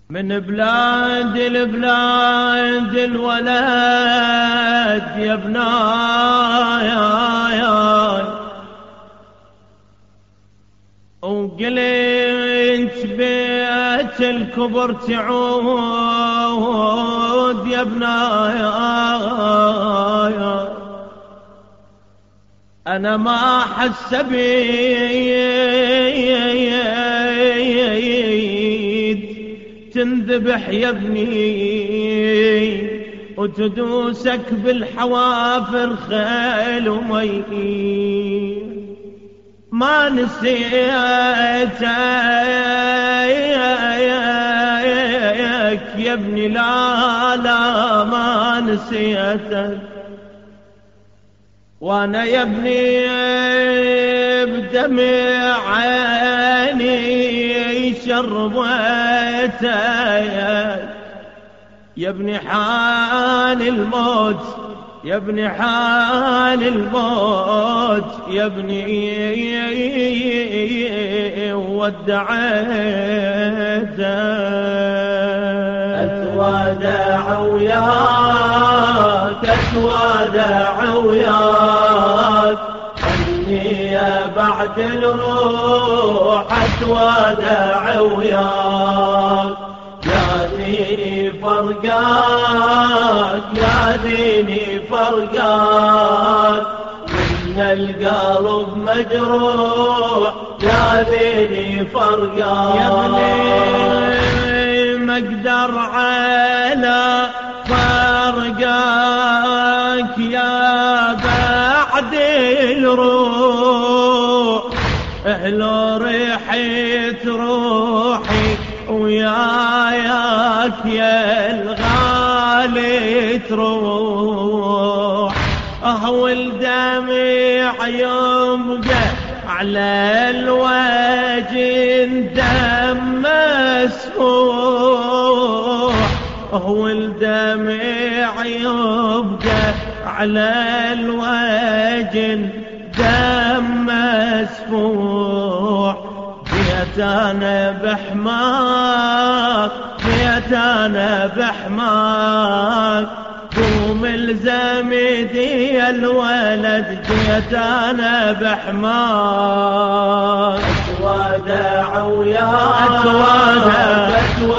من بلاد البلاد الولد يا ابناي وقلت بيت الكبر تعود يا ابناي. أنا ما حسبيت تنذبح يا ابني وتدوسك بالحوافر خيل ومي. ما نسيتك يا ابني، لا لا ما نسيتك. وانا يا ابني بدمع عيني شربتك يا ابني حان الموت، يا ابني حان الموت يا ابني ودعيتك. اتودع وياك اتودع وياك اني بعد الروح اتودع وياك. يا ديني فرقاك يا ديني فرقاك من القلب مجروح يا ديني فرقاك. يا ابني ما اقدر على فرقاك يا بعد الروح، لو ريحت روحي وياك يا الغالي تروح. والدمع يبقى على الوجه دم مسفوح، والدمع يبقى على الوجه دم مسفوح. جيت انا بحماك جيت انا بحماك قوم الزم يدي الولد جيت انا بحماك. اتودع وياك اتودع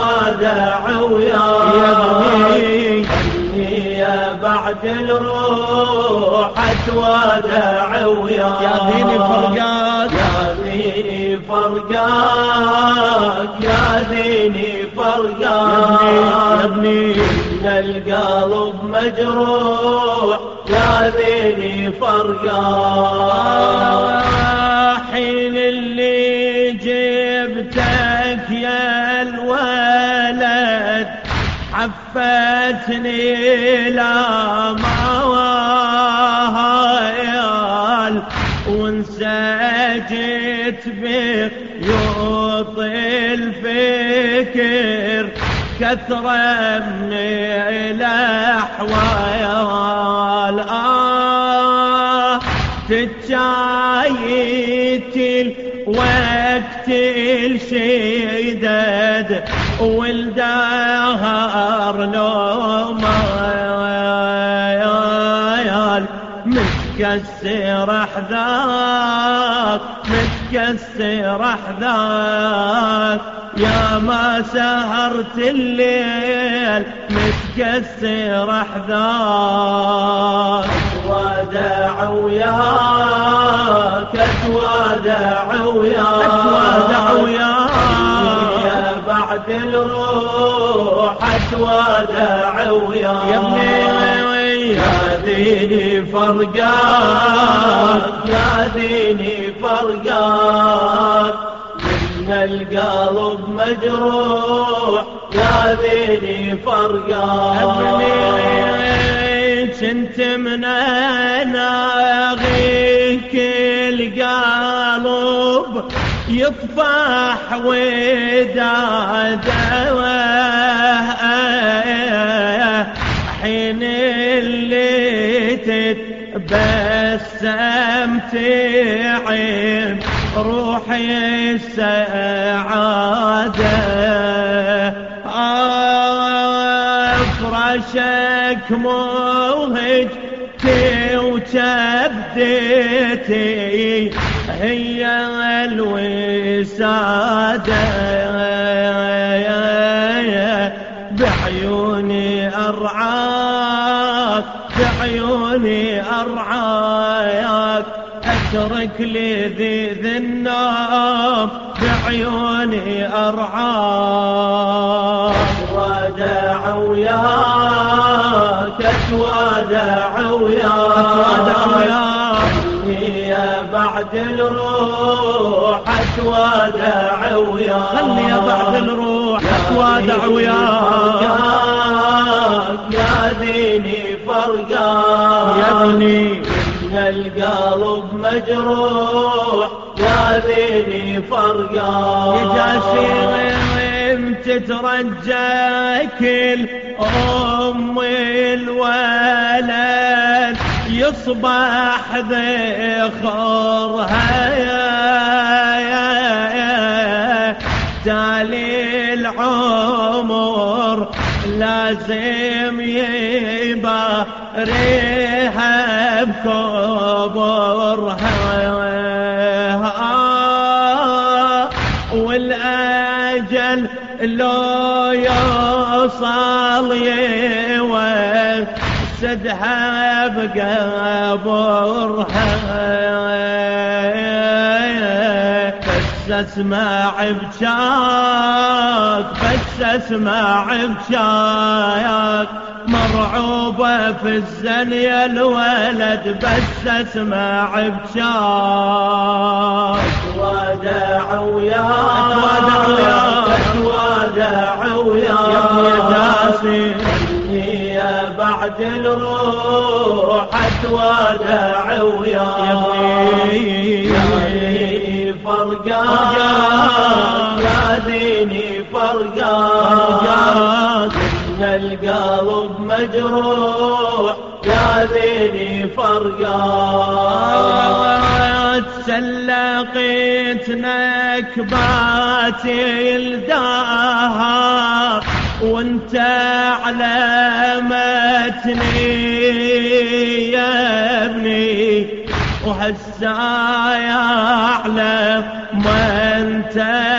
وياك يا ابني اني بعد الروح اتودع وياك. يا ديني فرقاك يا ديني فرقاك يا ديني فرقاك يا ابني إن القلب مجروح يا ديني فرقاك. حين اللي جبتك يا الولد حفتني لا موال وانسجت بيوط الفكر كثرة من الأحوال. تتشايت الوقت الشدد والدهر لو مايال متكسر احذاك متكسر احذاك يا ما سهرت الليل متكسر احذاك. اتودع وياك اتودع وياك اتودع وياك يا بعد الروح اتودع وياك. يا ابني يا ديني فرقاك يا ديني فرقاك من القلب مجروح يا ديني فرقاك. ابني كنت من اناغيك القلب يطفح وداده حين اللي تتبسم تعب روحي السعادة. عاشك موهجتي وكبدتي هي الوسادة بعيوني أرعاك بعيوني أرعاك أترك لي ذي النوم بعيوني أرعاك أتوادع وياك أتوادع وياك يا بعد الروح أتوادع وياك خلني يا بعد الروح أتوادع وياك يا ديني فرقاك يا ابني إن القلب مجروح يا ديني فرقاك يا جاسم تترجى كل أم الولد يصبح ذخرها تالي العمر لازم يباريها بكبرها والأجل لو يوصل يوسدها بقبرها بس اسمع بشاك بس اسمع بشاك مرعوبة في الزنية الولد بس اسمع بشاك أتوادع وياك أتوادع أتوادع وياك وياك يا جاسم يا بعد الروح أتوادع وياك يا ديني فرقاك يا ديني فرقاك إن القلب مجروح يا ديني فرقاك تسلقت نكباتي الدهر وانت علمتني يا ابني وهسا يعلم ما انت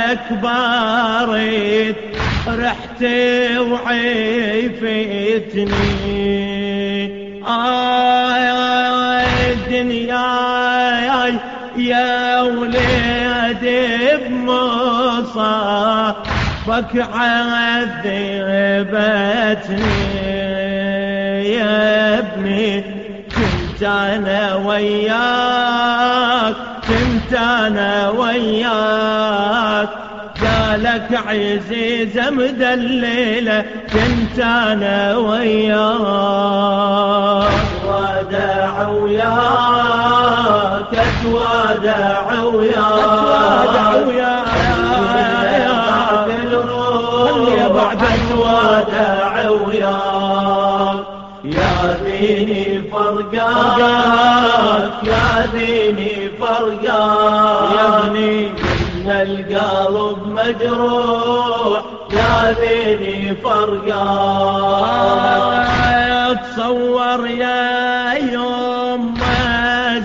كبرت رحتي وعيفتني الدنيا يا وليدي بمصابك عذبتني يا ابني كنت انا وياك كنت انا وياك قالك عزيزة مدللة كنت انا وياك أتوادع وياك أتوادع وياك بعد الروح يا بعد أتوادع وياك يا ديني فرقاك يا ديني فرقاك يا ابني إن القلب مجروح يا ديني فرقاك تصور يا يوم ما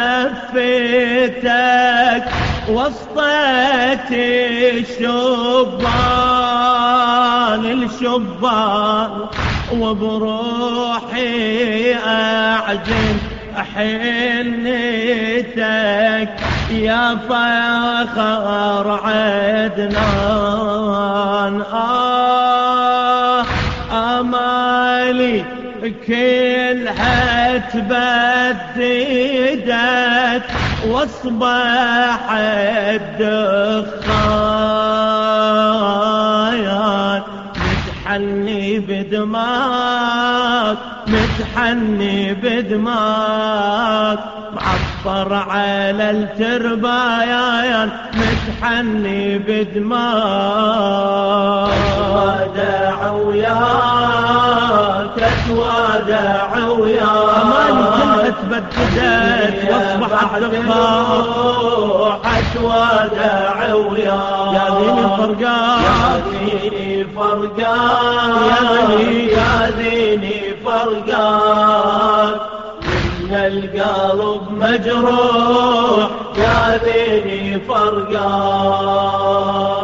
زفتك وسطت الشبان وبروحي أعجن حنيتك يا فخر عدنان أمالي كلها تبددت واصبح الدخان متحني بدماك متحني بدماك معطر على التربايان متحني بدماك أتوادع وياك أتوادع وياك أماني كلها تبددت واصبحت دخان أتوادع وياك يا ديني فرقاك يا ديني فرقاك يا ديني يا ديني فرقان إن القلب مجروح يا ذيني فرقان.